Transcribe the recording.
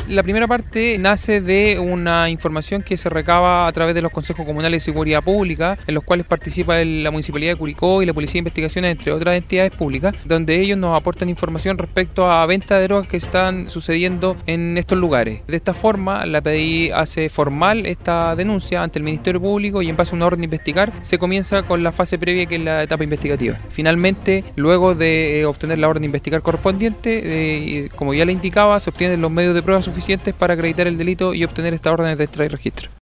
La primera parte nace de una información que se recaba a través de los consejos comunales de seguridad pública, en los cuales participa la Municipalidad de Curicó y la Policía de Investigaciones, entre otras entidades públicas, donde ellos nos aportan información respecto a venta de drogas que están sucediendo en estos lugares. De esta forma, la PDI hace formal esta denuncia ante el Ministerio Público y en base a una orden de investigar, se comienza con la fase previa, que es la etapa investigativa. Finalmente, luego de obtener la orden de investigar correspondiente, como ya le indicaba, se obtienen los medios de prueba suficientes para acreditar el delito y obtener estas órdenes de extra y registro.